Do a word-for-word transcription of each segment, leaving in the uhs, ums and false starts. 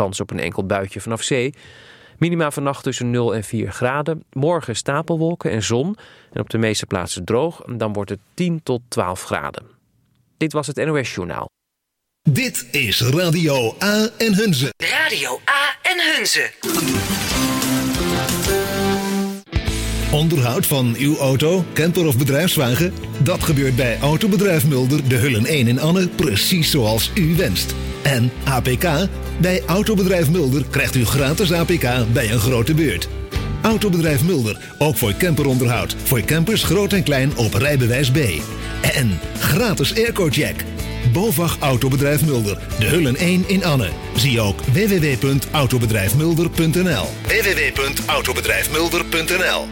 kans op een enkel buitje vanaf zee. Minima vannacht tussen nul en vier graden. Morgen stapelwolken en zon. En op de meeste plaatsen droog. Dan wordt het tien tot twaalf graden. Dit was het N O S Journaal. Dit is Radio A en Hunze. Radio A en Hunze. Onderhoud van uw auto, camper of bedrijfswagen? Dat gebeurt bij Autobedrijf Mulder, de Hullen één in Anne, precies zoals u wenst. En A P K? Bij Autobedrijf Mulder krijgt u gratis A P K bij een grote beurt. Autobedrijf Mulder, ook voor camperonderhoud. Voor campers groot en klein op rijbewijs B. En gratis airco-check. BOVAG Autobedrijf Mulder, de Hullen één in Anne. Zie ook w w w punt autobedrijf mulder punt n l. w w w punt autobedrijf mulder punt n l.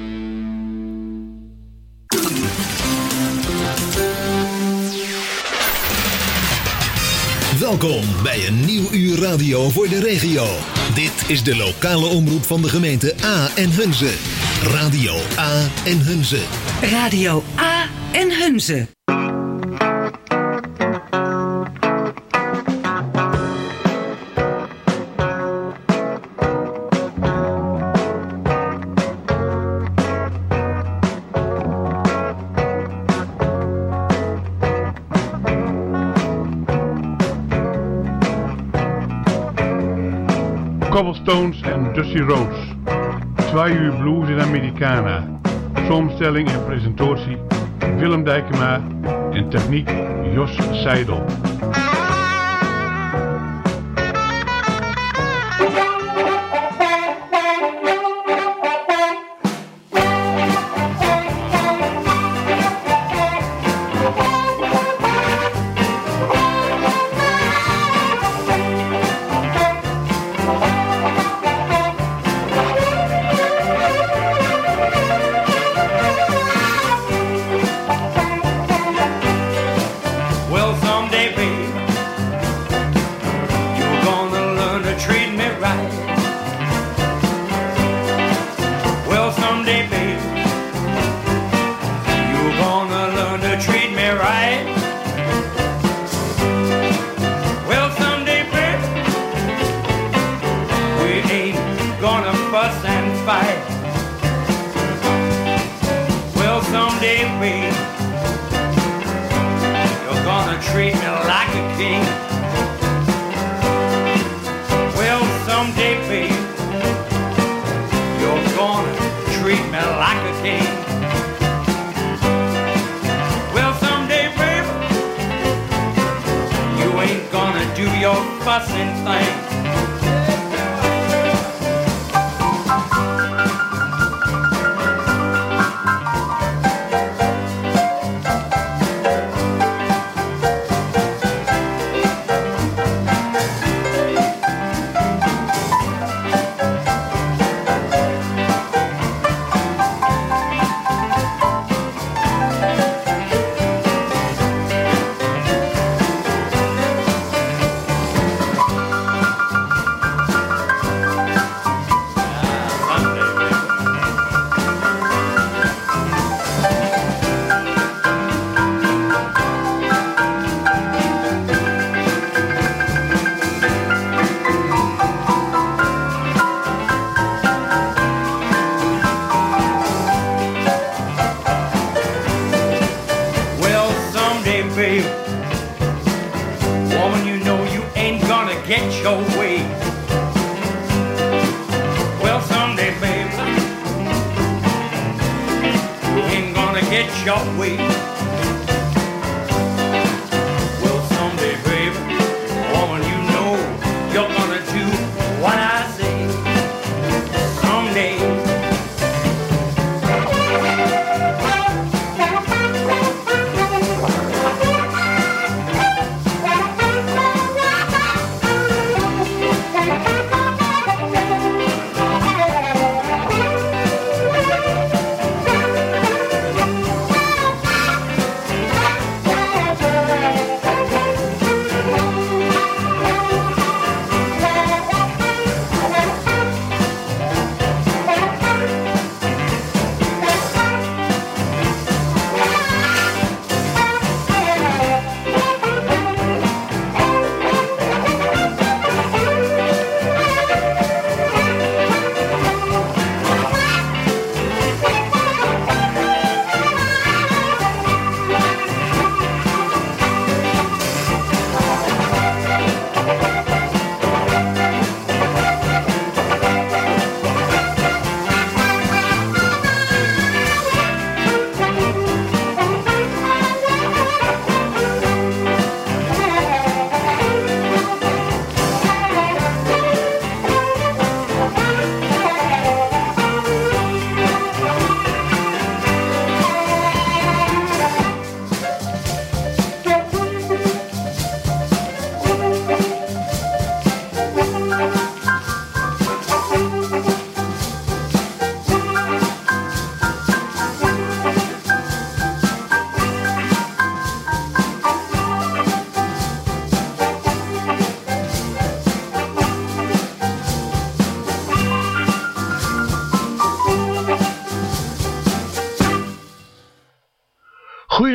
Welkom bij een nieuw uur radio voor de regio. Dit is de lokale omroep van de gemeente A en Hunze. Radio A en Hunze. Radio A en Hunze. Cobblestones en Dusty Rhodes. Twee uur blues in Americana. Samenstelling en presentatie Willem Dijkema en techniek Jos Seidel.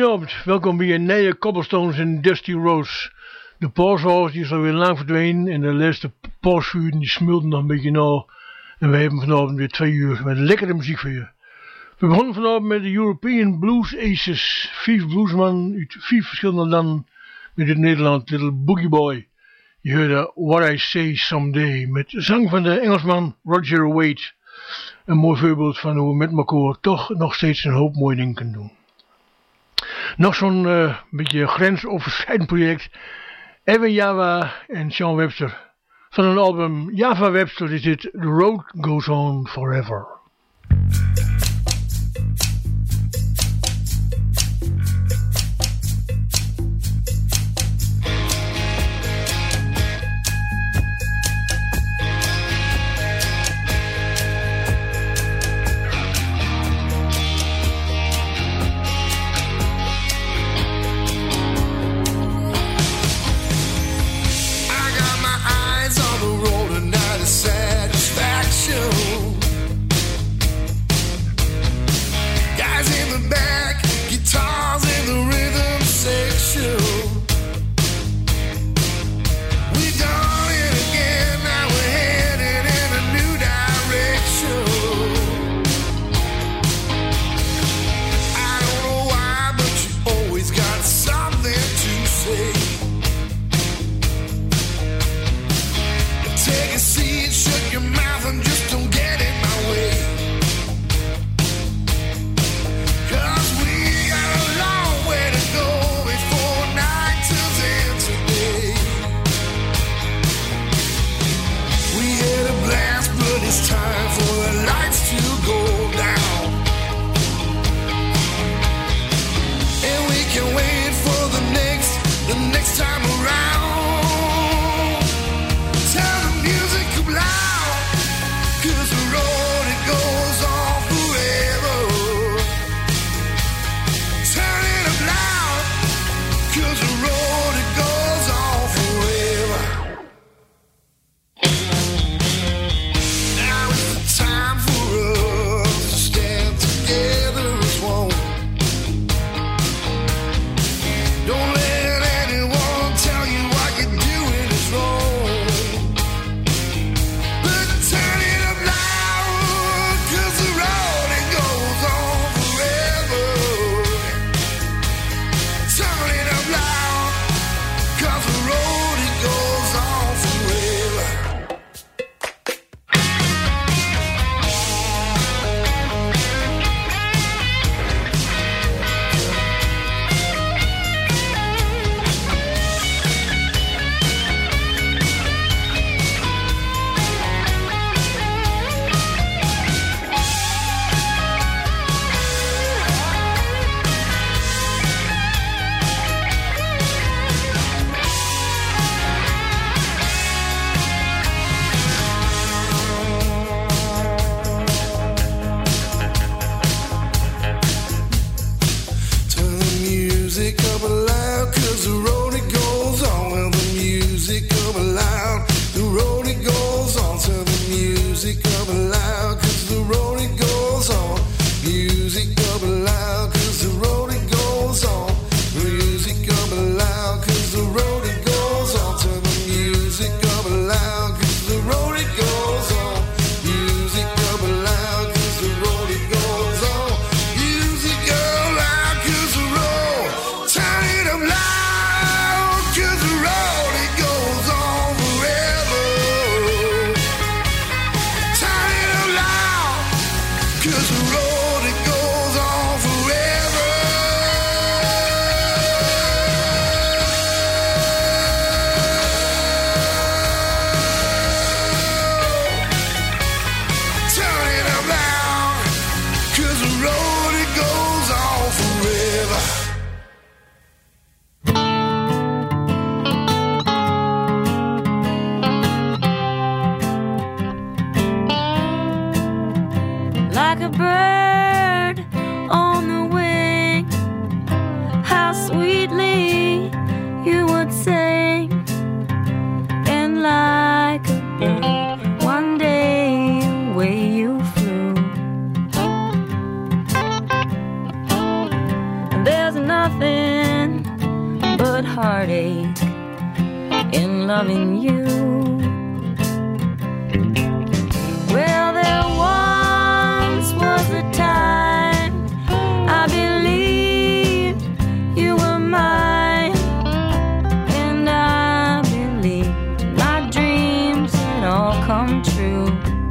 Goedenavond, welkom bij een nieuwe Cobblestones en Dusty Rose. De paushouse die is alweer lang verdwenen en de laatste pausvuren die smulten nog een beetje na. En we hebben vanavond weer twee uur met lekkere muziek voor je. We begonnen vanavond met de European Blues Aces. Vijf bluesmannen uit vijf verschillende landen met het Nederland Little Boogie Boy. Je hoorde What I Say Someday met zang van de Engelsman Roger Waite. Een mooi voorbeeld van hoe we met elkaar toch nog steeds een hoop mooie dingen kunnen doen. Nog zo'n uh, beetje grensoverschrijdend project. Evan Java en Sean Webster. Van een album Java Webster is dit The Road Goes On Forever. it all come true.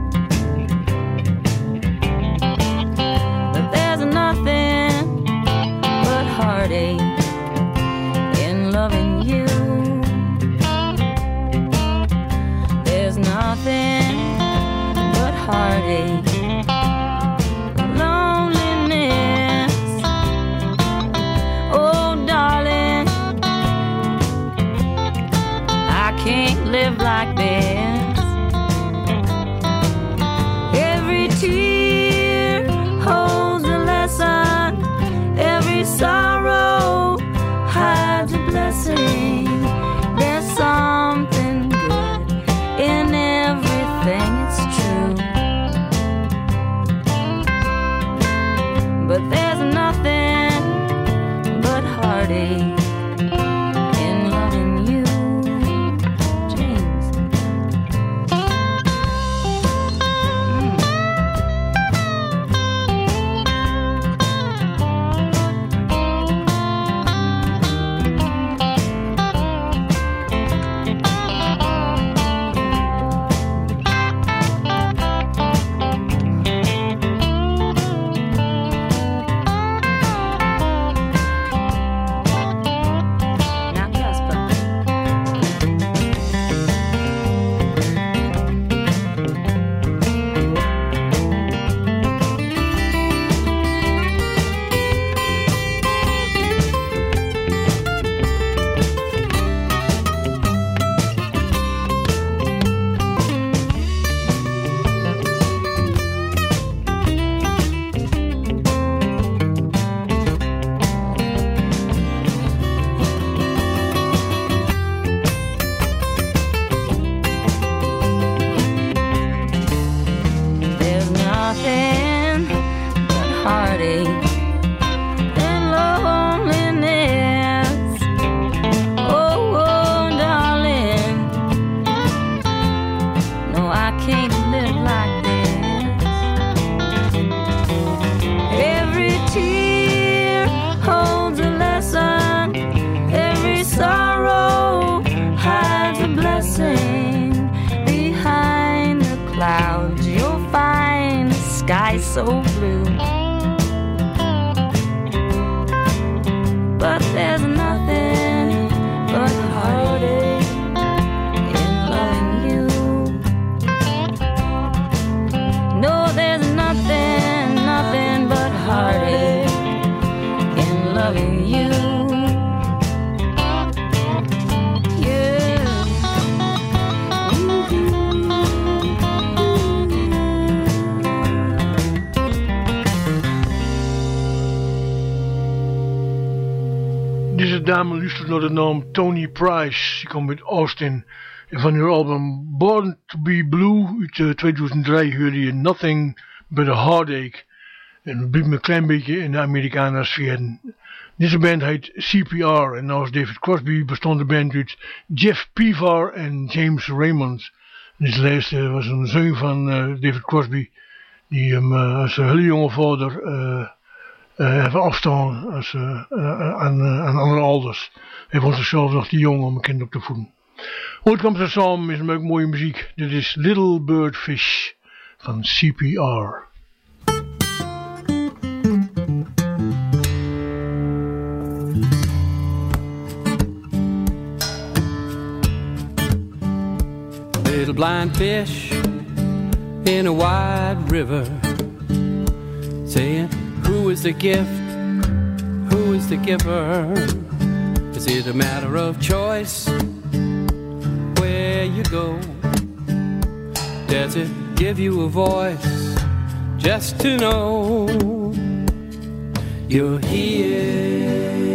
But there's nothing but heartache in loving you. There's nothing but heartache, loneliness. Oh, darling, I can't live like this. Every tear holds a lesson. Every sorrow hides a blessing. There's something good in everything, it's true. But there's nothing but heartache in loving you. James. Now Casper. There's nothing but heartache and loneliness. Oh, oh, darling, no, I can't live like this. Every tear holds a lesson. Every sorrow hides a blessing. Behind the clouds you'll find a sky so blue. But there's nothing but heartache in loving you. No, there's nothing, nothing but heartache in loving you. Yeah. Deze dame luistert naar de naam Tony Price. Die komt uit Austin. En van haar album Born to be Blue uit uh, tweeduizend drie hoorde je Nothing but a Heartache. En we blijven een klein beetje in de Amerikaanse sfeer. Deze band heet C P R. En naast David Crosby bestond de band uit Jeff Pevar en James Raymond. En deze laatste was een zoon van uh, David Crosby. Die hem uh, als een hele jonge vader uh, uh, heeft afstaan als, uh, uh, aan, uh, aan andere ouders. Hij vond zichzelf nog te jong om een kind op te voeden. Ooit kwam ze samen met een mooie muziek. Dit is Little Bird Fish van C P R. Little blind fish in a wide river, saying, who is the gift? Who is the giver? Is it a matter of choice where you go? Does it give you a voice just to know you're here?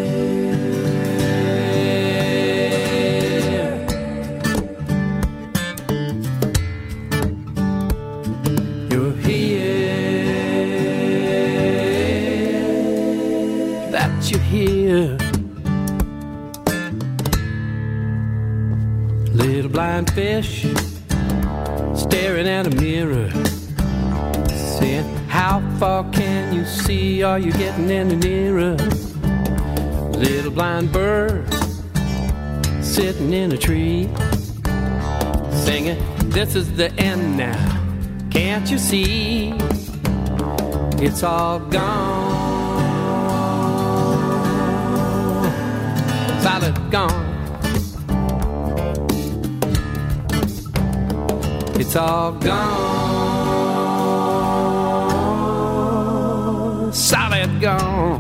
You're here. That you're here. Little blind fish staring at a mirror, saying, how far can you see? Are you getting any nearer? Little blind bird sitting in a tree, singing, this is the end now. Can't you see? It's all gone. Solid gone. It's all gone. Solid gone.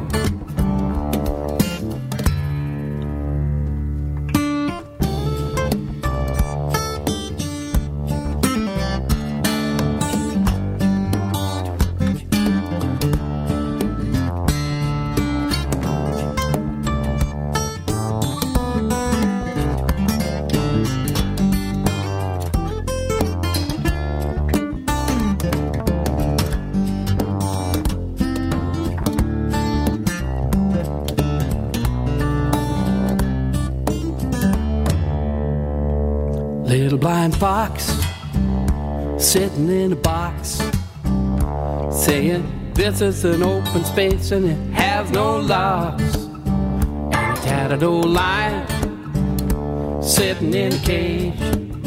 Little blind fox sitting in a box saying this is an open space and it has no locks. And a tattered old lion sitting in a cage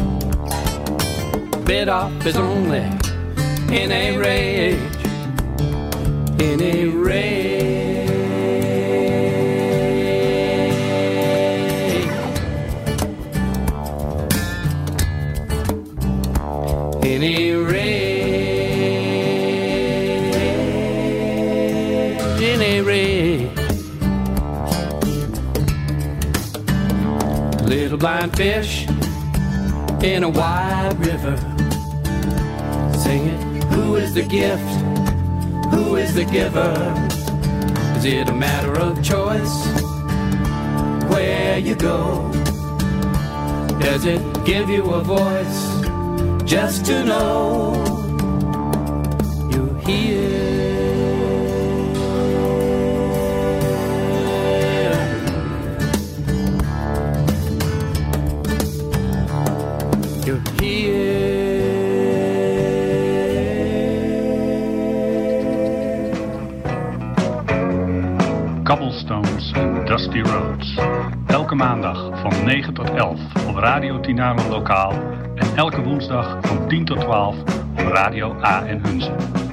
bit off his own leg in a rage, in a rage. In a rage, in a rage. Little blind fish in a wide river singing, who is the gift? Who is the giver? Is it a matter of choice where you go? Does it give you a voice? Just to know you're here. You're here. Cobblestones en Dusty Roads. Elke maandag van negen tot elf op Radio Tinalo Lokaal. En elke woensdag van tien tot twaalf op Radio A en Hunze.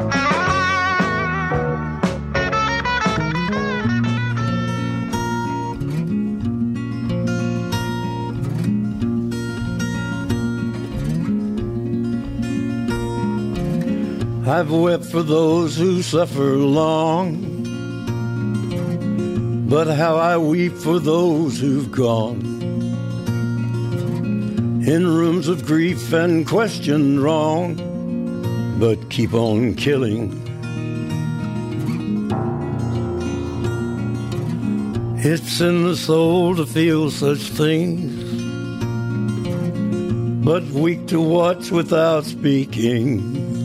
I've wept for those who suffer long, but how I weep for those who've gone. In rooms of grief and questioned wrong, but keep on killing. It's in the soul to feel such things, but weak to watch without speaking.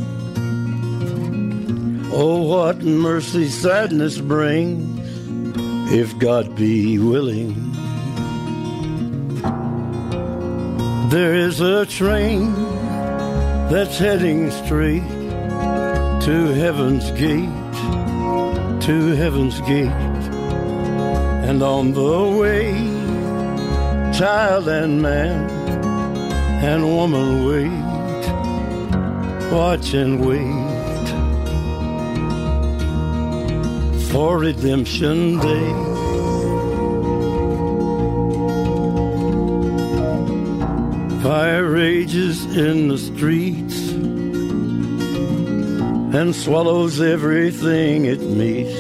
Oh, what mercy sadness brings, if God be willing. There is a train that's heading straight to heaven's gate, to heaven's gate. And on the way, child and man and woman wait, watch and wait for redemption day. Fire rages in the streets and swallows everything it meets.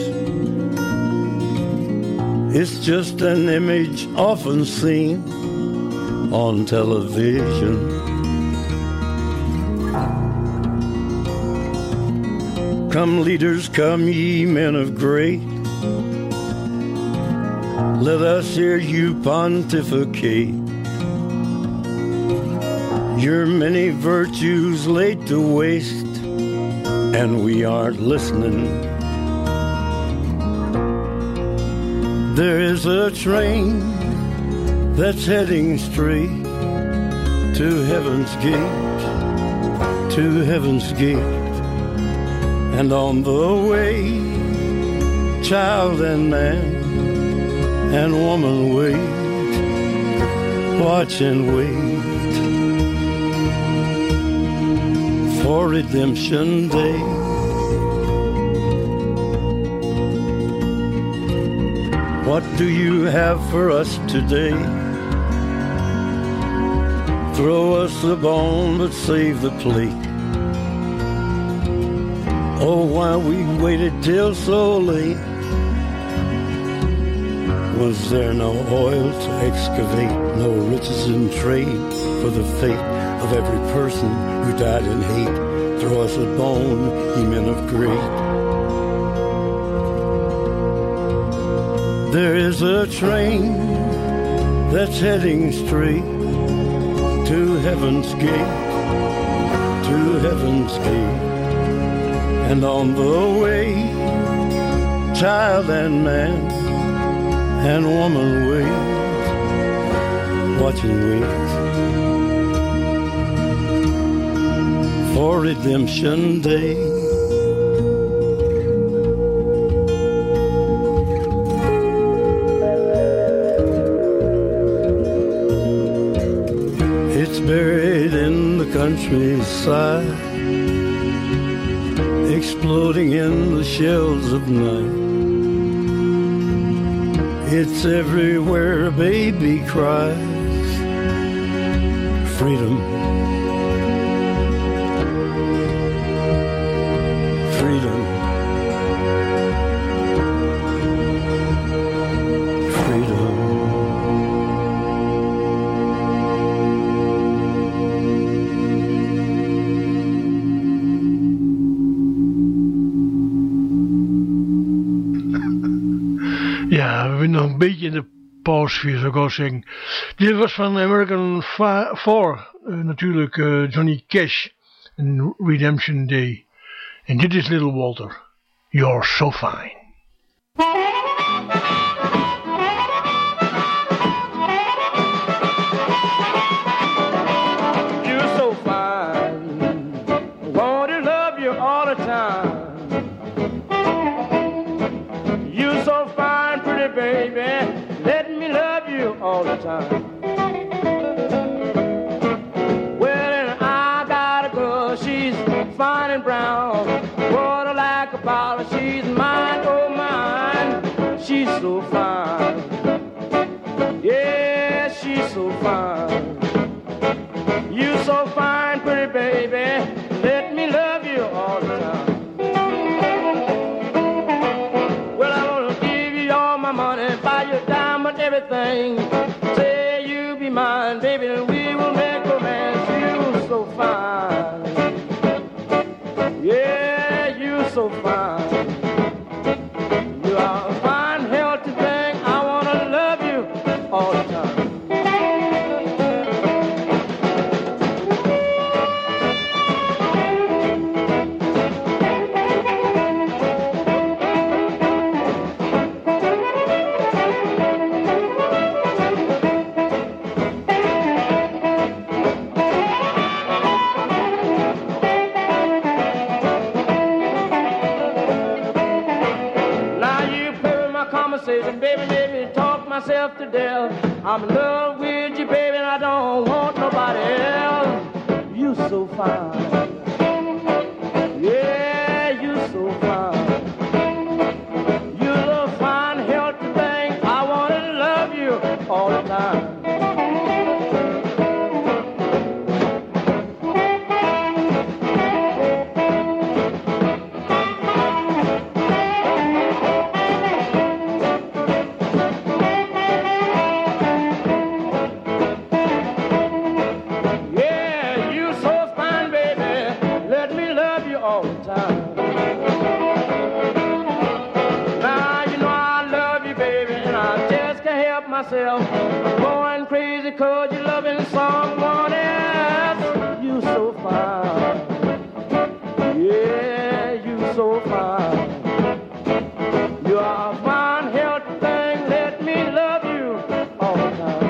It's just an image often seen on television. Come leaders, come ye men of great, let us hear you pontificate. Your many virtues laid to waste, and we aren't listening. There is a train that's heading straight to heaven's gate, to heaven's gate. And on the way, child and man and woman wait, watch and wait for Redemption Day. What do you have for us today? Throw us the bone, but save the plate. Oh, why we waited till so late? Was there no oil to excavate, no riches in trade for the fate of every person who died in hate? Throw us a bone, ye men of great. There is a train that's heading straight to heaven's gate, to heaven's gate. And on the way, child and man and woman wait, watch and wait for Redemption Day. It's buried in the countryside, exploding in the shells of night. It's everywhere a baby cries. Freedom. Freedom. Freedom. Ja, we zijn nog een beetje in de pausfeer, zou ik ook zeggen. Dit was van American four, uh, natuurlijk uh, Johnny Cash en Redemption Day. En dit is Little Walter. You're so fine. You're so fine. I want to love you all the time. You're so fine, pretty baby. Let me love you all the time. Well, and I got a girl, she's fine and brown. What I like about her, she's mine, oh mine. She's so fine. Yeah, she's so fine. You so fine, pretty baby. Let me love you all the time. Well, I wanna give you all my money, buy you diamond, everything. Say you be mine, baby, and we will make romance. You so fine. Yeah, you so fine. You are a fine, healthy thing. I wanna love you all the time. Baby, let me talk myself to death. I'm in love with you, baby, and I don't want nobody else. You so fine. Yeah, you so fine. You're a fine, healthy thing. I want to love you all the time. Myself, going crazy 'cause you're loving someone else. You so fine. Yeah, you so fine. You are a fine, healthy thing. Let me love you all the time.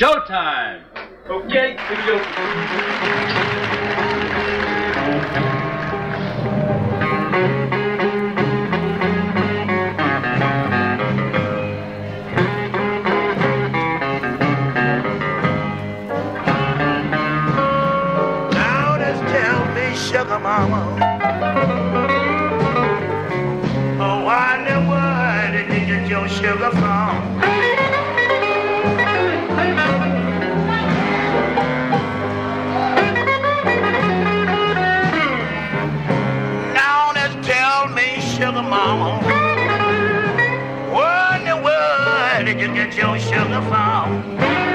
showtime. Okay, video. Now just tell me, sugar mama, oh, why in the world did you get your sugar from? Sugar mama, where in the world did you get your sugar from?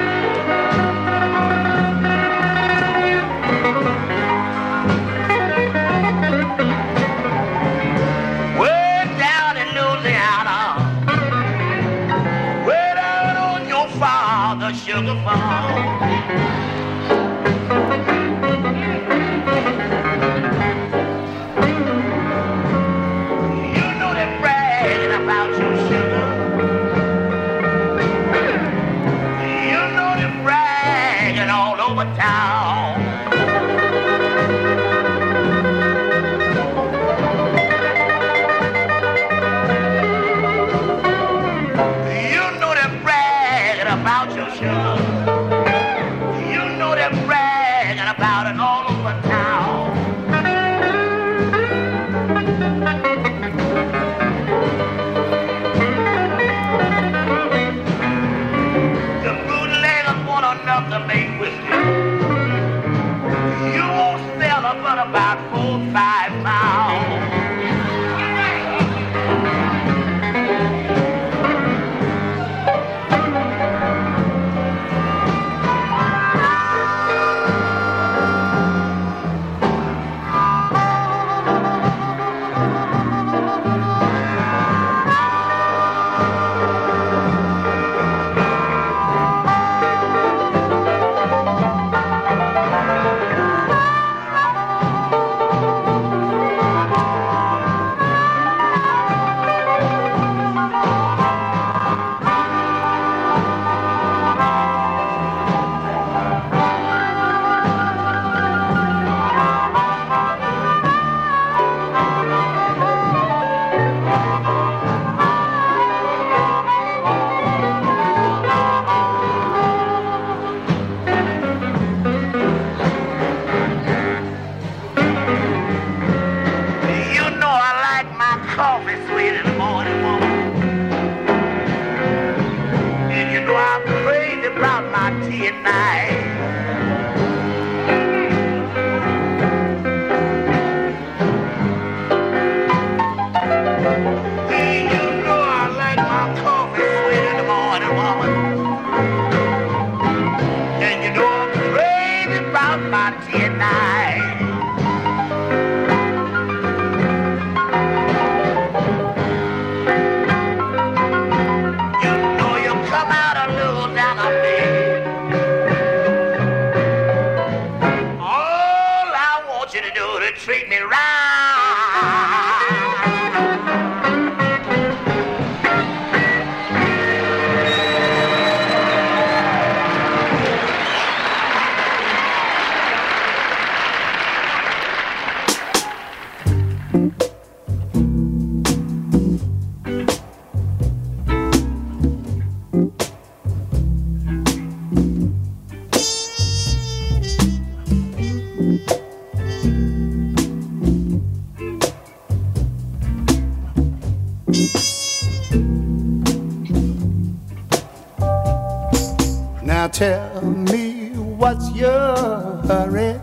Way down in Louisiana, way down on your father's sugar farm. About your sugar, you know they're bragging all over town. You know they're bragging about your sugar. You know they're bragging about it all over town. To make with you, you won't sell her but about four, five pounds. Now tell me what's your hurry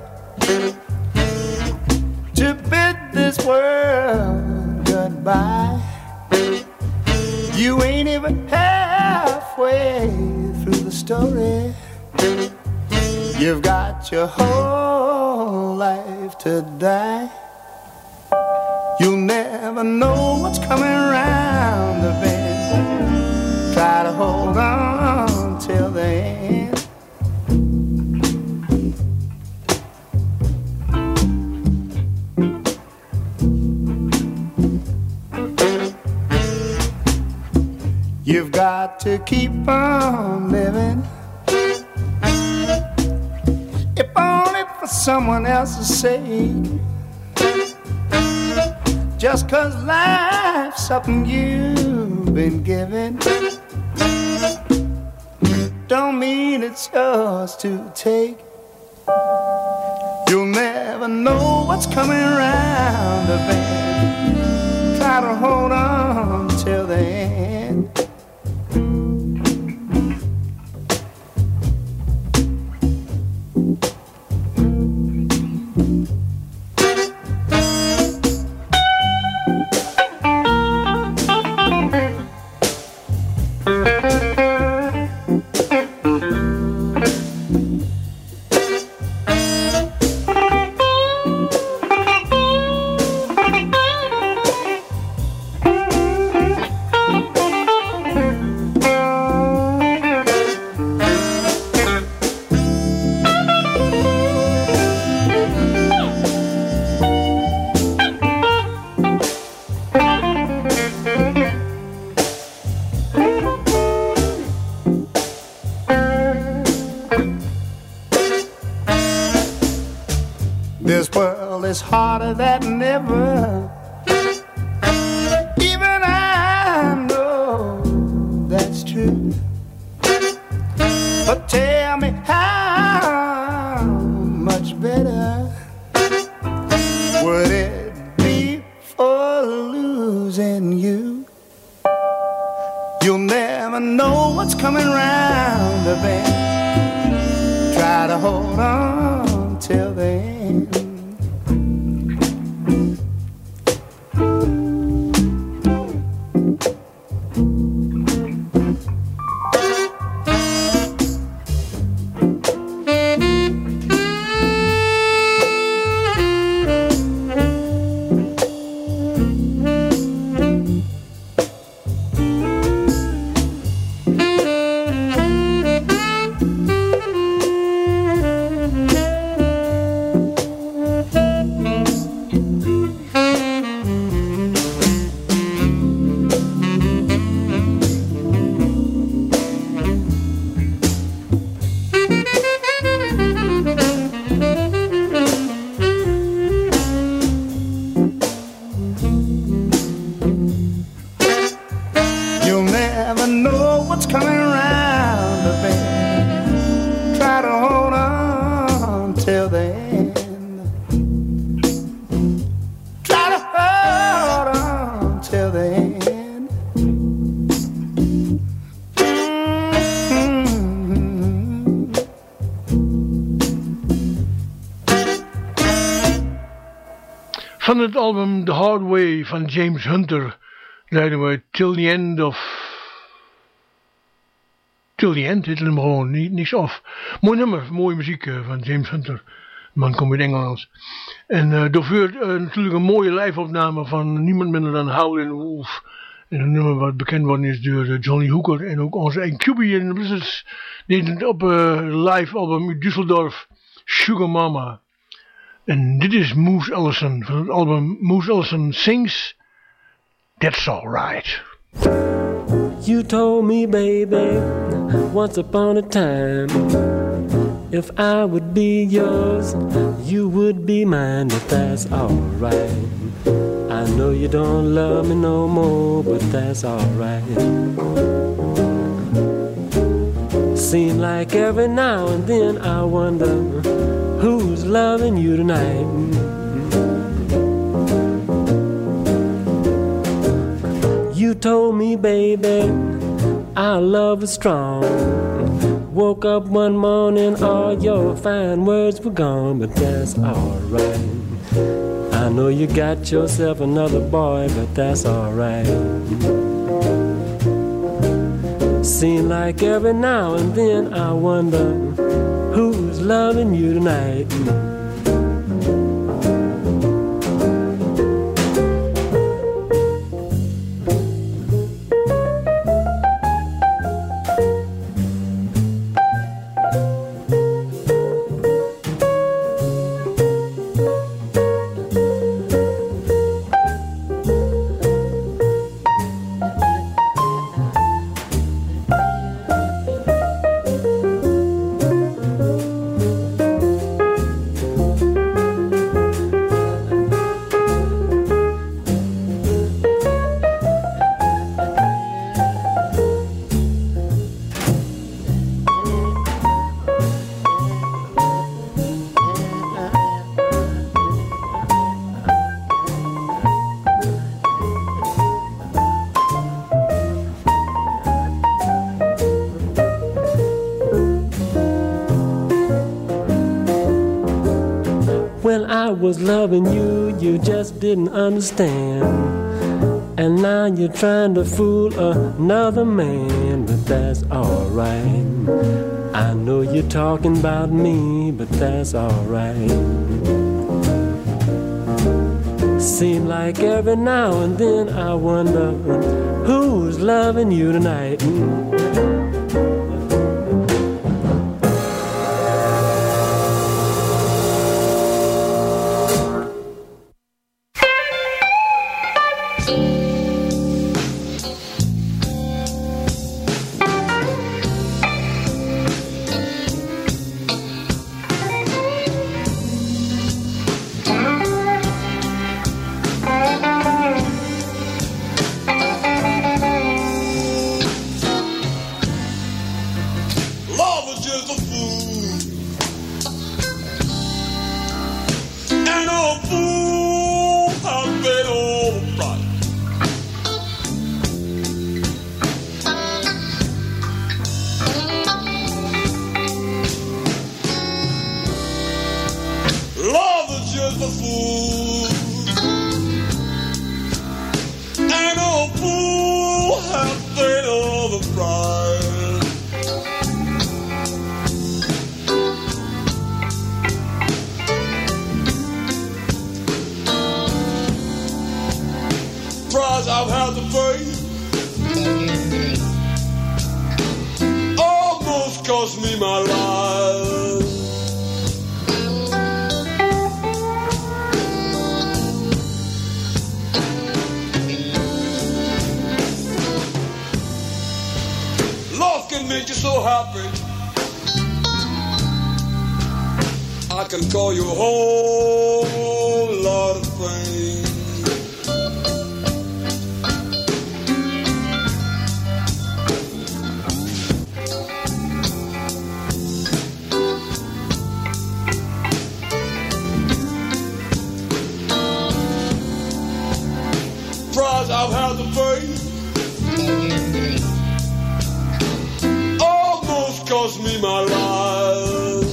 to bid this world goodbye. You ain't even halfway through the story. You've got your whole life to die. You'll never know what's coming around the bend. Try to hold on till the end. You've got to keep on living. someone else's sake. Just 'cause life's something you've been given don't mean it's yours to take. You'll never know what's coming around the bend. Try to hold on till the end. This world is harder than ever. Even I know that's true. But tell me how much better would it be for losing you? You'll never know what's coming round the bend. Try to hold on till the end. Van het album The Hard Way van James Hunter leiden we Till the End of... Till the End, dit nummer gewoon, niet, niks af. Mooi nummer, mooie muziek uh, van James Hunter. De man komt uit Engeland. En uh, doorvoert uh, natuurlijk een mooie live-opname van niemand minder dan Howlin' Wolf. En een nummer wat bekend worden is door uh, Johnny Hooker en ook onze eigen Cubie en Blizzards. Deed het op uh, live album uit Düsseldorf, Sugar Mama. En dit is Moose Ellison van het album Moose Ellison Sings That's Alright. You told me, baby, once upon a time, if I would be yours, you would be mine, but that's alright. I know you don't love me no more, but that's alright. Seem like every now and then I wonder who's loving you tonight. You told me, baby, our love is strong. Woke up one morning, all your fine words were gone, but that's alright. I know you got yourself another boy, but that's alright. Seem like every now and then I wonder who's loving you tonight. was loving you, you just didn't understand. And now you're trying to fool another man, but that's alright. I know you're talking about me, but that's alright. Seems like every now and then I wonder who's loving you tonight. I've had to pay. Almost cost me my life. Love can make you so happy. I can call you a whole lot of things. I've had to pay. Almost cost me my life.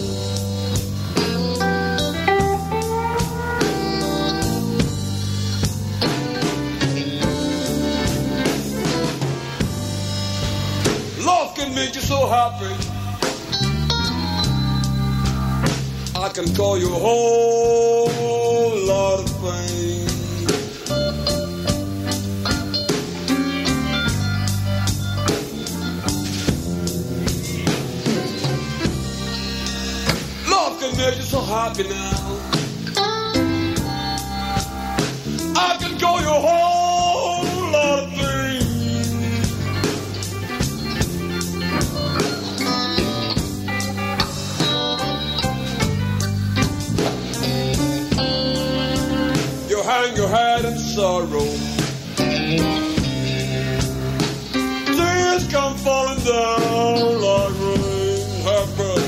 Love can make you so happy. I can call you a whole lot of things. Can make you so happy now. I can call you a whole lot of things. You hang your head in sorrow. Tears come falling down like rain. Have mercy.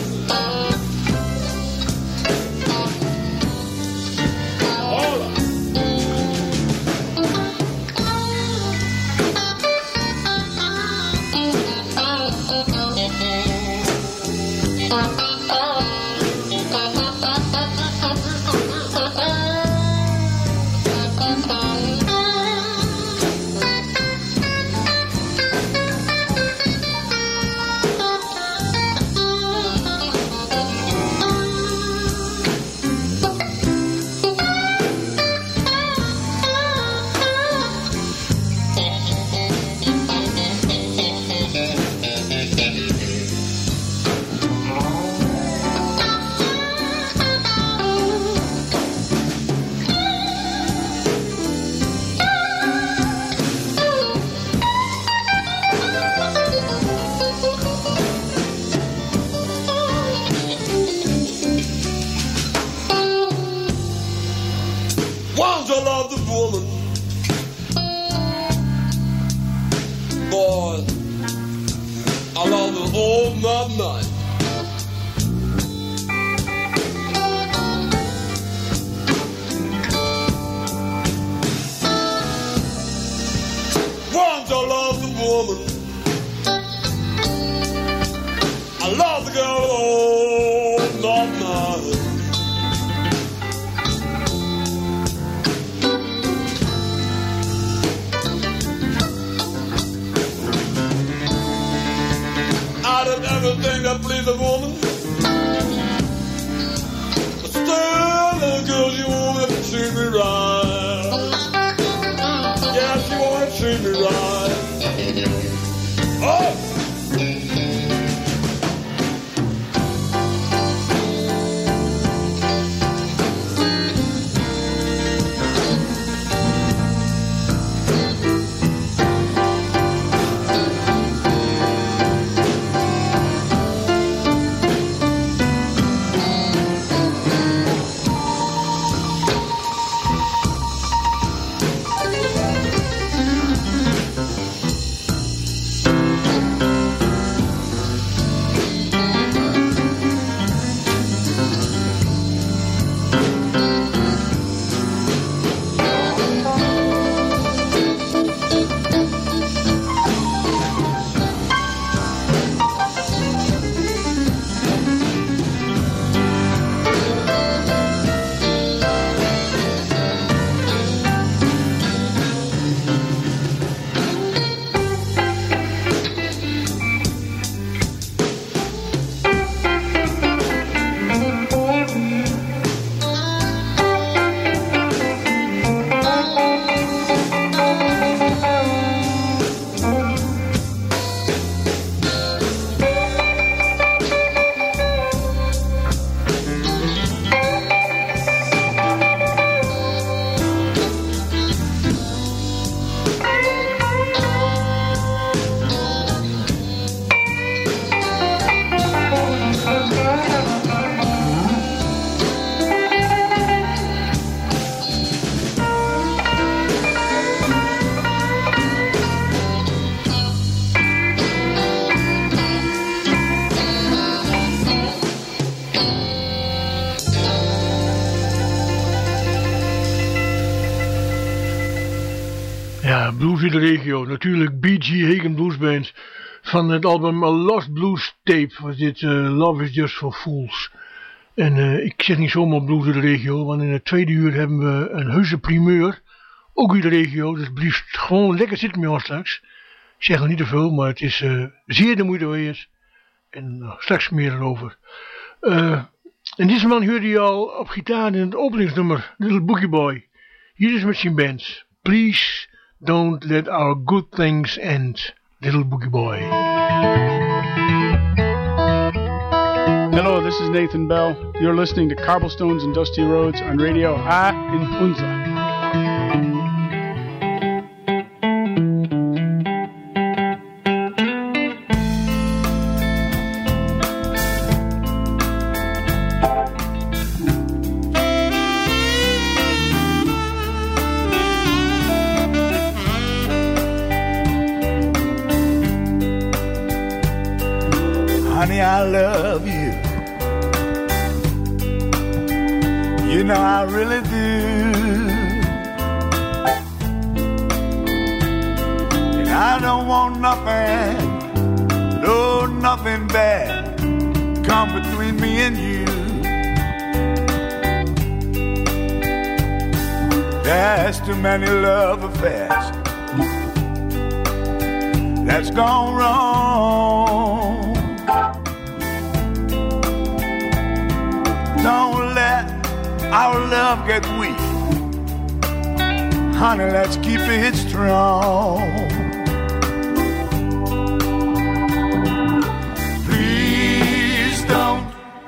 everything that please a woman. But still, little girl, you won't ever treat me right. Yeah, she won't ever treat me right. Oh! Blues in de regio, natuurlijk B G Hagen Blues Band. Van het album A Lost Blues Tape was dit uh, Love is Just for Fools. En uh, ik zeg niet zomaar blues in de regio, want in het tweede uur hebben we een heuse primeur. Ook in de regio, dus blijf gewoon lekker zitten met ons straks. Ik zeg nog niet te veel, maar het is uh, zeer de moeite waard. En uh, straks meer erover. Uh, en deze man hoorde je al op gitaar in het openingsnummer, Little Boogie Boy. Hier is met zijn band. Please don't let our good things end, Little Boogie Boy. Hello, this is Nathan Bell. You're listening to Cobblestones and Dusty Roads on Radio A in Hunza. Honey, I love you. You know I really do. And I don't want nothing, no, nothing bad come between me and you. There's too many love affairs that's gone wrong. Don't let our love get weak. Honey, let's keep it strong. Please don't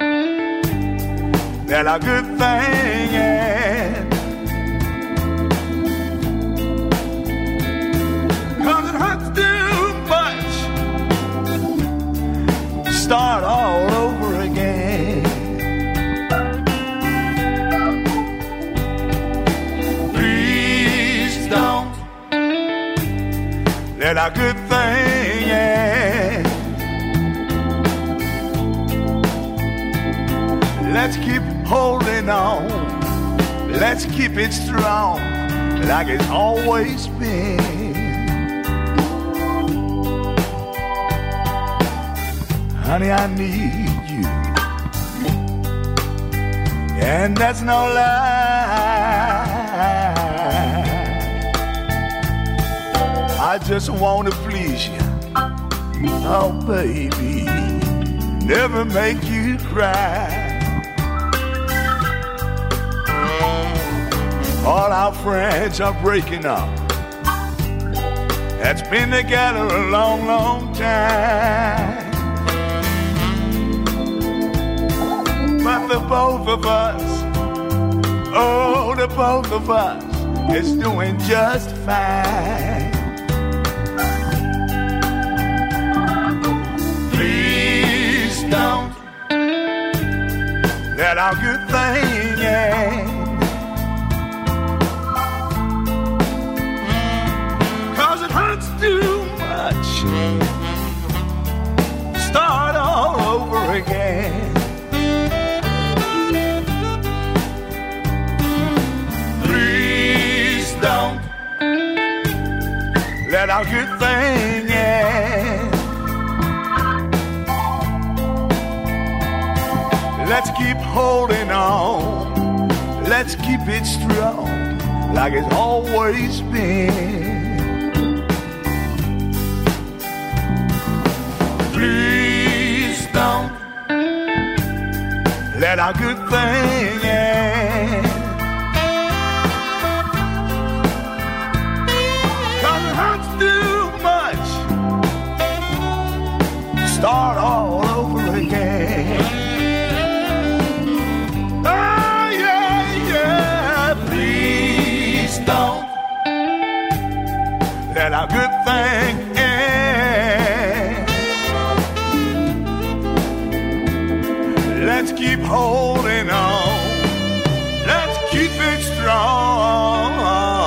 let a good thing end. 'Cause it hurts too much to start all over again. Let a good thing end. Let's keep holding on. Let's keep it strong like it's always been. Honey, I need you, and that's no lie. I just want to please you, oh baby. never make you cry. All our friends are breaking up. That's been together a long, long time. But the both of us, oh, the both of us is doing just fine. Please don't let our good thing end. Cause it hurts too much. Start all over again. Don't let our good thing end. Let's keep holding on. Let's keep it strong like it's always been. Please don't let our good thing end. Start all over again. Oh, yeah, yeah. Please don't let our good thing end. Let's keep holding on. Let's keep it strong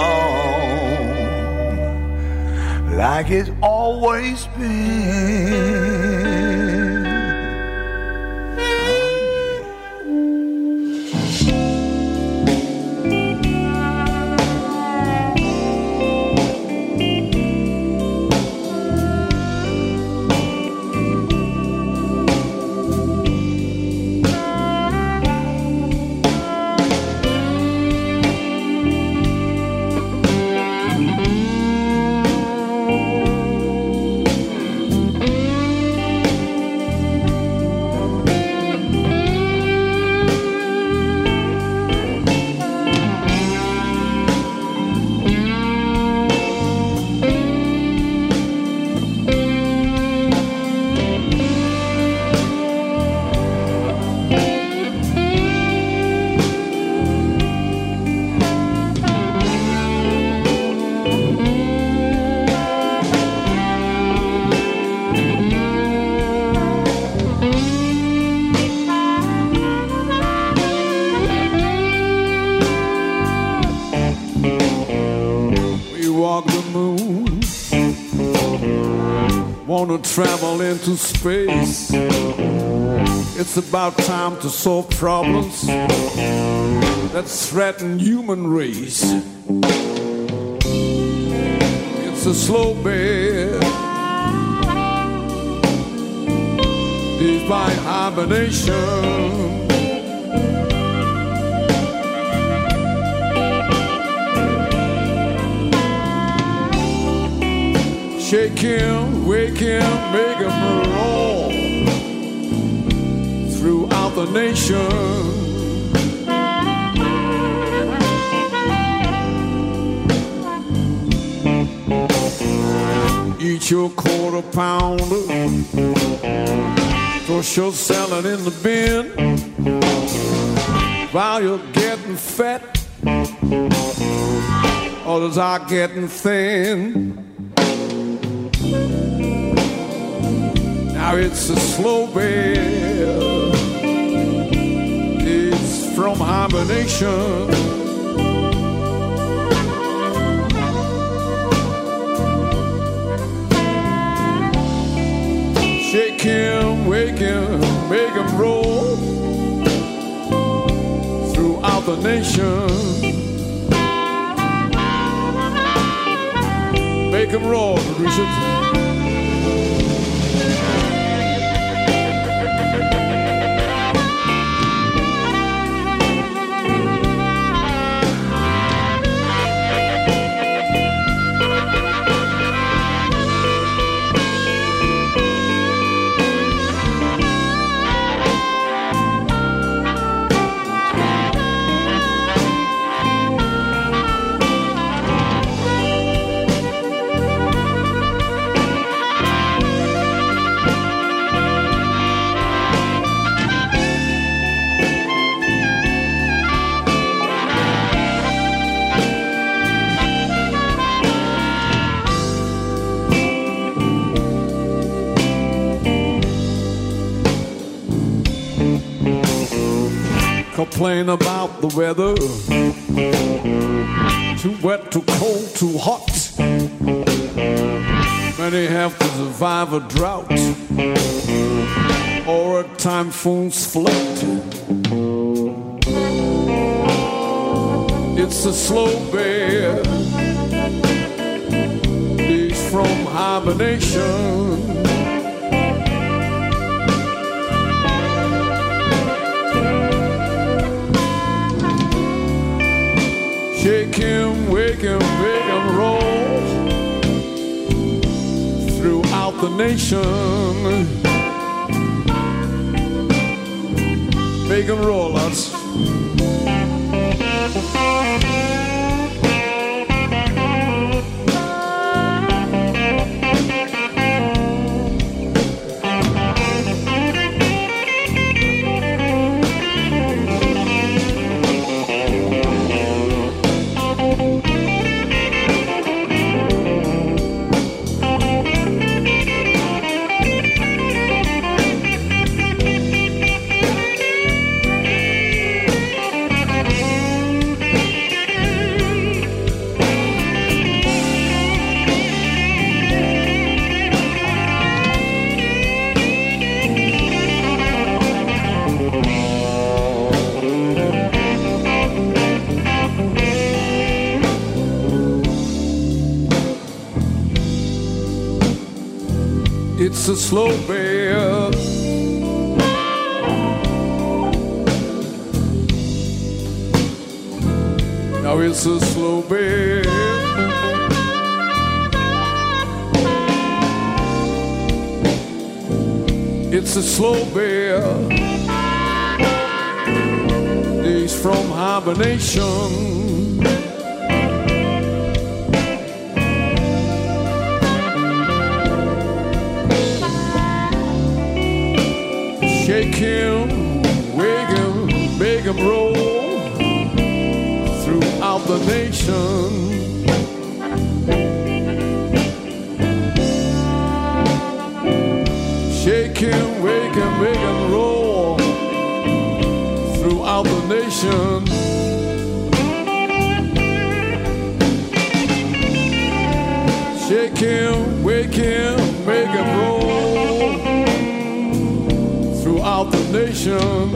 like it's always been. Wanna travel into space. It's about time to solve problems that threaten human race. It's a slow bed, deep by hibernation. Shake him, wake him, make him roll throughout the nation. Eat your quarter pounder, toss your salad in the bin while you're getting fat. Others are getting thin. Now it's a slow bed, it's from hibernation. Shake him, wake him, make him roll throughout the nation. Make him roll, Richard. complain about the weather. Too wet, too cold, too hot. Many have to survive a drought or a typhoon's flood. It's a slow bear, he's from hibernation. Shake him, wake him, make him roll throughout the nation. Make him roll, us. It's a slow bear. Now it's a slow bear. It's a slow bear. He's from hibernation. Shake him, wake him, make him roll throughout the nation. Shake him, wake him, make him roll throughout the nation. Shake him, wake him, make him roll throughout the nation.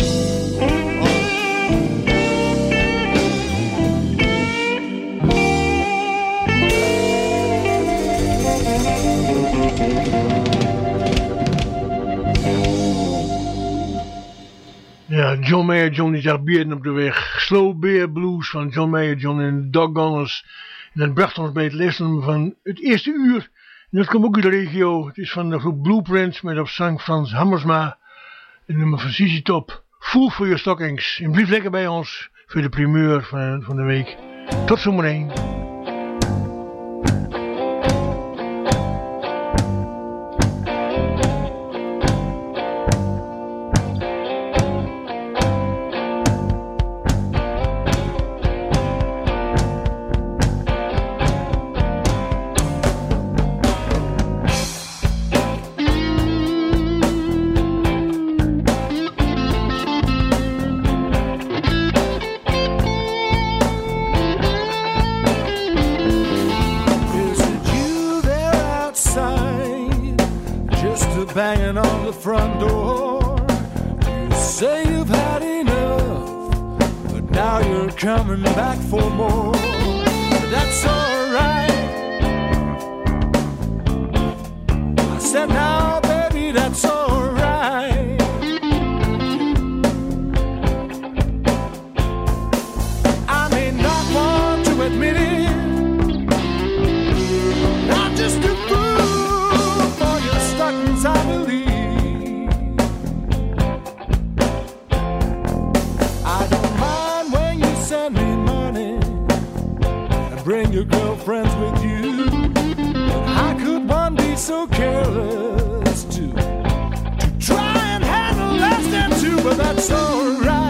Ja, John Mayer John die zag beren op de weg. Slow Bear Blues van John Mayer John en Doggoners. En dat bracht ons bij het lesnummer van het eerste uur. En dat komt ook uit de regio. Het is van de groep Blueprints met op zang Frans Hammersma. Het nummer van Z Z Top. Fool for your stockings. En blijf lekker bij ons voor de primeur van, van de week. Tot zometeen. Banging on the front door. You say you've had enough, but now you're coming back for more. But that's alright. I said now, baby, that's alright. I may not want to admit it, not just a fool for your stockings, I believe. I don't mind when you send me money and bring your girlfriends with you. But how could one be so careless to, to try and handle less than two? But that's alright.